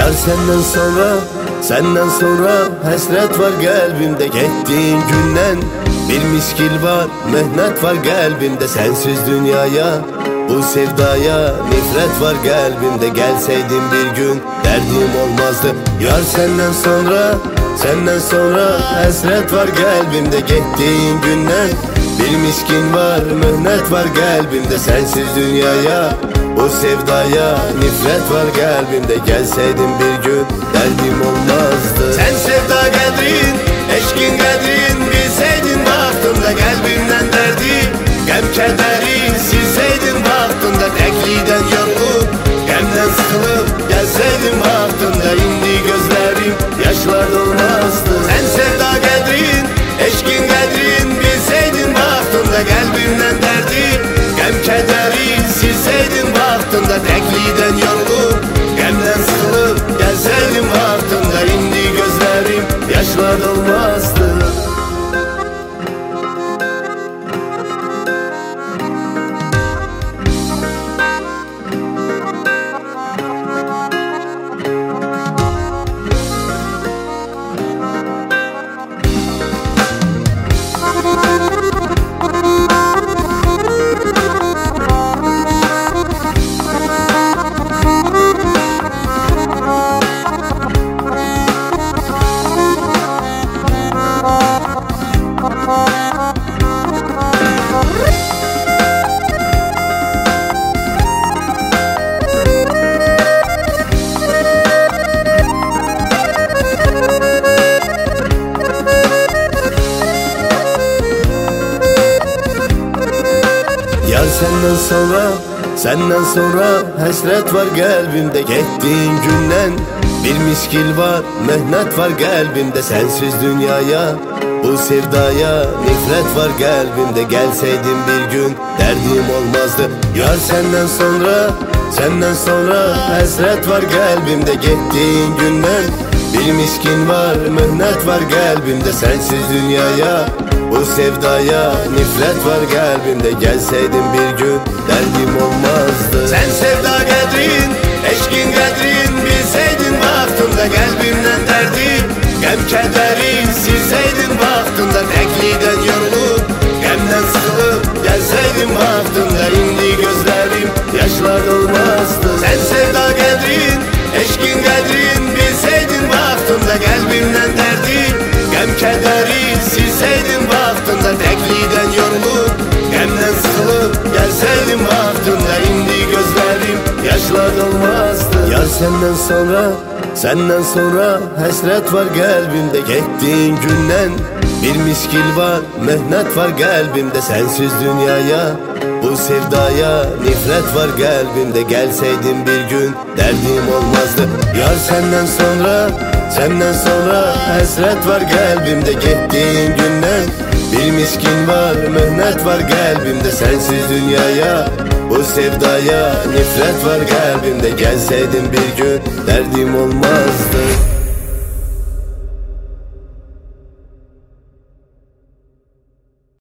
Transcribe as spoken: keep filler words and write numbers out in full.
Yar senden sonra, senden sonra hasret var kalbimde. Gittiğin günden bir miskil var, mehnet var kalbimde. Sensiz dünyaya, bu sevdaya nefret var kalbimde. Gelseydin bir gün derdim olmazdı. Yar senden sonra, senden sonra hasret var kalbimde. Gittiğin günden bir miskin var, mehnet var kalbimde. Sensiz dünyaya, bu sevdaya nefret var kalbimde. Gelseydin bir gün derdim olmazdı. Sen sevda kadrin, eşkin kadrin bilseydin baktığında kalbimden derdi, gem kederin silseydin baktığında. Tekliden yorulup, gemden sıkılıp gelseydin baktığında. İndi gözlerim yaşlar dolmazdı. Sen sevda kadrin, eşkin kadrin bilseydin baktığında kalbimden derdi, gem kederin silseydin baktığında. Tekliden yorulup, gemden sıkılıp gelseydin baktığında. İndi gözlerim yaşlar dolmazdı. Yar senden sonra, senden sonra hasret var kalbimde. Gittiğin günden bir miskil var, mehnet var kalbimde. Sensiz dünyaya, bu sevdaya nefret var kalbimde. Gelseydin bir gün derdim olmazdı. Yar senden sonra, senden sonra hasret var kalbimde. Gittiğin günden bir miskin var, mehnet var kalbimde. Sensiz dünyaya, bu sevdaya nefret var kalbimde. Gelseydin bir gün derdim olmazdı. Sen sevda kadrin, eşkin kadrin bilseydin baktığında kalbimden derdi, gem kederin silseydin baktığında. Tekliden yorulup, gemden sıkılıp gelseydin baktığında. İndi gözlerim yaşlar dolmazdı. Sen sevda kadrin, eşkin kadrin bilseydin baktığında kalbimden derdi, gem kederin silseydin baktığında. Tekliden yorulup, gemden sıkılıp gelseydin baktığında. İndi gözlerim yaşlar dolmazdı. Yar senden sonra, senden sonra hasret var kalbimde. Gittiğin günden bir miskil var, mehnet var kalbimde. Sensiz dünyaya, bu sevdaya nefret var kalbimde. Gelseydin bir gün derdim olmazdı. Yar senden sonra, senden sonra hasret var kalbimde. Gittiğin günden bir miskin var, mehnet var kalbimde. Sensiz dünyaya, bu sevdaya nefret var kalbimde. Gelseydin bir gün derdim olmazdı.